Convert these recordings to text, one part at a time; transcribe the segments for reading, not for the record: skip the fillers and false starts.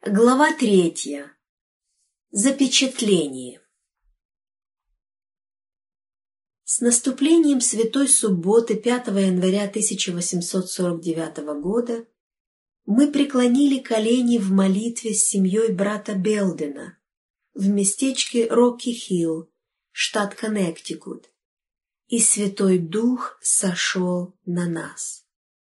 Глава 3. Запечатление. С наступлением Святой Субботы 5 января 1849 года мы преклонили колени в молитве с семьей брата Белдена в местечке Рокки-Хилл, штат Коннектикут, и Святой Дух сошел на нас.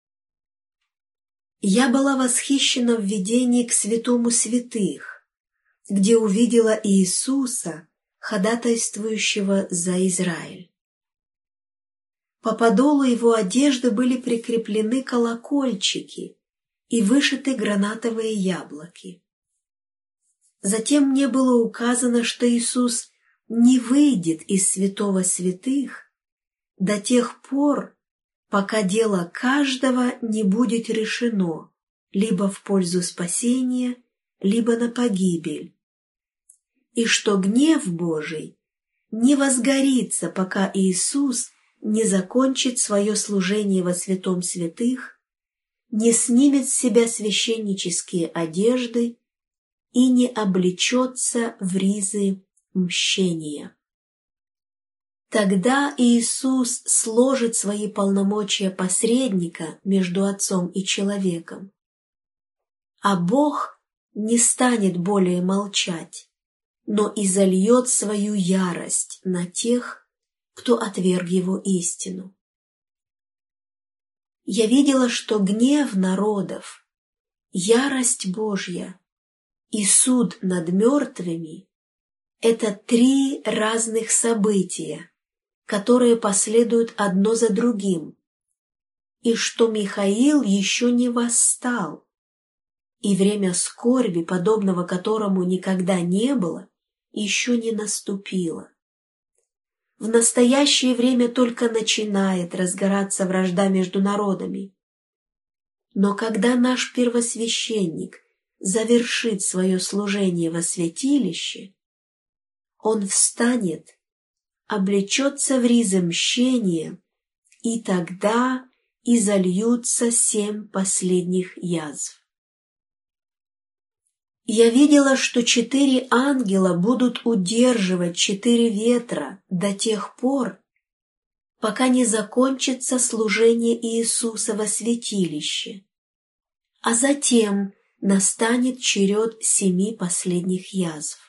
Я была восхищена в видении к святому святых, где увидела Иисуса, ходатайствующего за Израиль. По подолу его одежды были прикреплены колокольчики и вышиты гранатовые яблоки. Затем мне было указано, что Иисус не выйдет из святого святых до тех пор, пока дело каждого не будет решено либо в пользу спасения, либо на погибель, и что гнев Божий не возгорится, пока Иисус не закончит свое служение во святом святых, не снимет с себя священнические одежды и не облечется в ризы мщения. Тогда Иисус сложит свои полномочия посредника между Отцом и человеком, а Бог не станет более молчать, но изольет свою ярость на тех, кто отверг его истину. Я видела, что гнев народов, ярость Божья и суд над мертвыми — это три разных события, которые последуют одно за другим, и что Михаил еще не восстал, и время скорби, подобного которому никогда не было, еще не наступило. В настоящее время только начинает разгораться вражда между народами. Но когда наш первосвященник завершит свое служение во святилище, он встанет, облечется в ризы мщения, и тогда изольются 7 последних язв. Я видела, что 4 ангела будут удерживать 4 ветра до тех пор, пока не закончится служение Иисуса во святилище, а затем настанет черед 7 последних язв.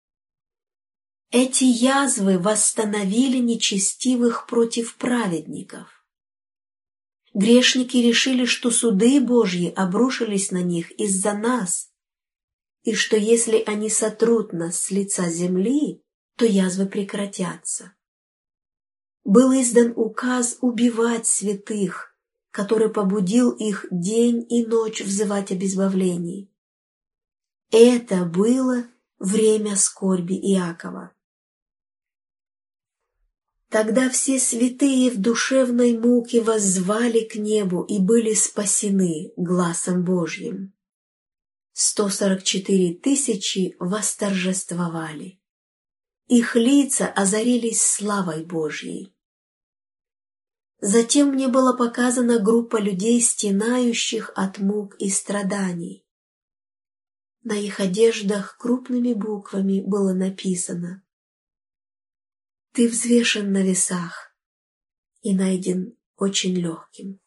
Эти язвы восстановили нечестивых против праведников. Грешники решили, что суды Божьи обрушились на них из-за нас, и что если они сотрут нас с лица земли, то язвы прекратятся. Был издан указ убивать святых, который побудил их день и ночь взывать об избавлении. Это было время скорби Иакова. Тогда все святые в душевной муке воззвали к небу и были спасены гласом Божьим. 144 тысячи восторжествовали. Их лица озарились славой Божьей. Затем мне была показана группа людей, стенающих от мук и страданий. На их одеждах крупными буквами было написано: «Ты взвешен на весах и найден очень легким».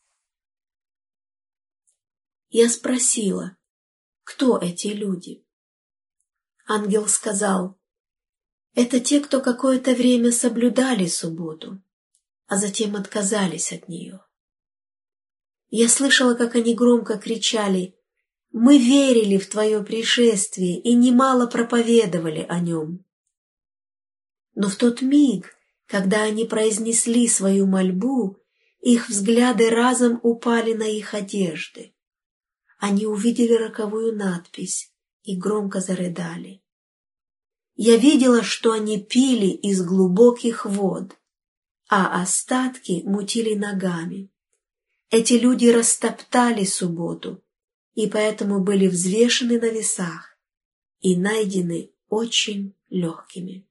Я спросила, кто эти люди? Ангел сказал: это те, кто какое-то время соблюдали субботу, а затем отказались от нее. Я слышала, как они громко кричали: «Мы верили в Твое пришествие и немало проповедовали о нем». Но в тот миг, когда они произнесли свою мольбу, их взгляды разом упали на их одежды. Они увидели роковую надпись и громко зарыдали. Я видела, что они пили из глубоких вод, а остатки мутили ногами. Эти люди растоптали субботу, и поэтому были взвешены на весах и найдены очень легкими.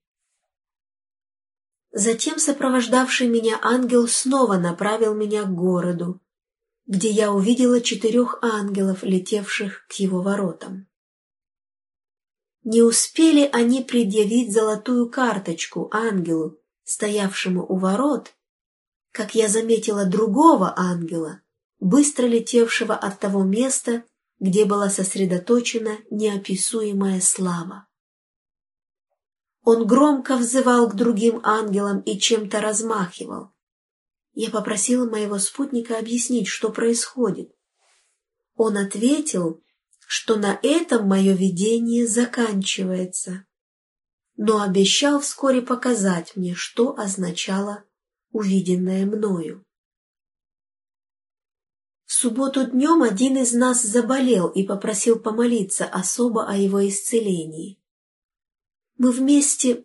Затем сопровождавший меня ангел снова направил меня к городу, где я увидела 4 ангелов, летевших к его воротам. Не успели они предъявить золотую карточку ангелу, стоявшему у ворот, как я заметила другого ангела, быстро летевшего от того места, где была сосредоточена неописуемая слава. Он громко взывал к другим ангелам и чем-то размахивал. Я попросила моего спутника объяснить, что происходит. Он ответил, что на этом мое видение заканчивается, но обещал вскоре показать мне, что означало увиденное мною. В субботу днем один из нас заболел и попросил помолиться особо о его исцелении. Мы вместе...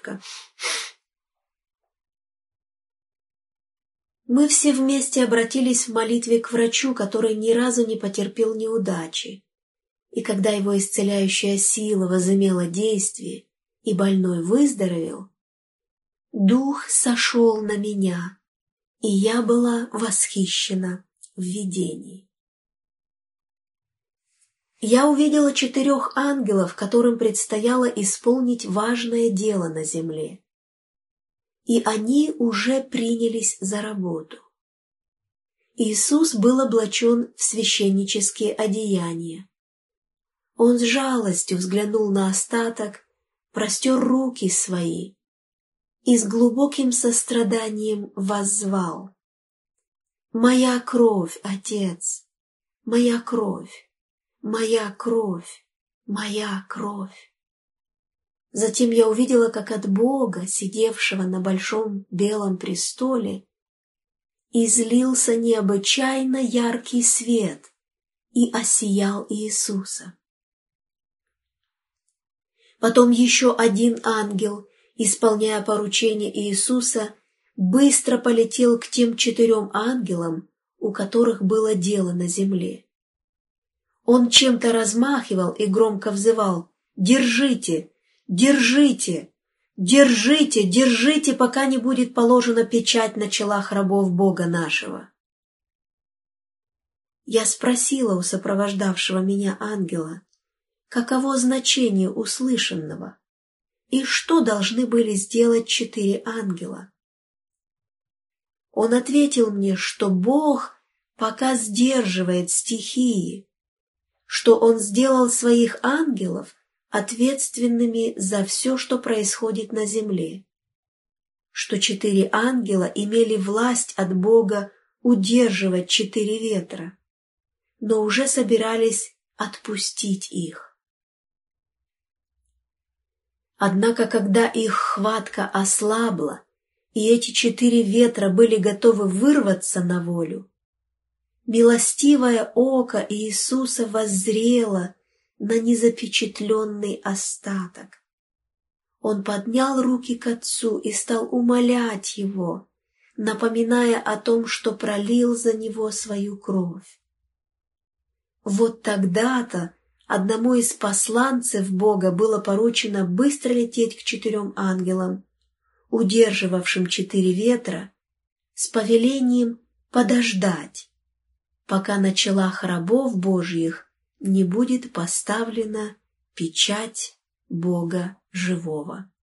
Мы все вместе обратились в молитве к врачу, который ни разу не потерпел неудачи. И когда его исцеляющая сила возымела действие, и больной выздоровел, Дух сошел на меня, и я была восхищена в видении. Я увидела 4 ангелов, которым предстояло исполнить важное дело на земле. И они уже принялись за работу. Иисус был облачен в священнические одеяния. Он с жалостью взглянул на остаток, простер руки свои и с глубоким состраданием воззвал: «Моя кровь, Отец, моя кровь, моя кровь, моя кровь». Затем я увидела, как от Бога, сидевшего на большом белом престоле, излился необычайно яркий свет и осиял Иисуса. Потом еще один ангел, исполняя поручение Иисуса, быстро полетел к тем 4 ангелам, у которых было дело на земле. Он чем-то размахивал и громко взывал: «Держите! Держите! Держите! Держите, пока не будет положена печать на челах рабов Бога нашего!» Я спросила у сопровождавшего меня ангела, каково значение услышанного и что должны были сделать 4 ангела. Он ответил мне, что Бог пока сдерживает стихии, что Он сделал своих ангелов ответственными за все, что происходит на земле, что 4 ангела имели власть от Бога удерживать 4 ветра, но уже собирались отпустить их. Однако, когда их хватка ослабла, и эти 4 ветра были готовы вырваться на волю, милостивое око Иисуса воззрело на незапечатленный остаток. Он поднял руки к Отцу и стал умолять Его, напоминая о том, что пролил за него свою кровь. Вот тогда-то одному из посланцев Бога было поручено быстро лететь к 4 ангелам, удерживавшим 4 ветра, с повелением подождать, пока на челах рабов Божьих не будет поставлена печать Бога живого.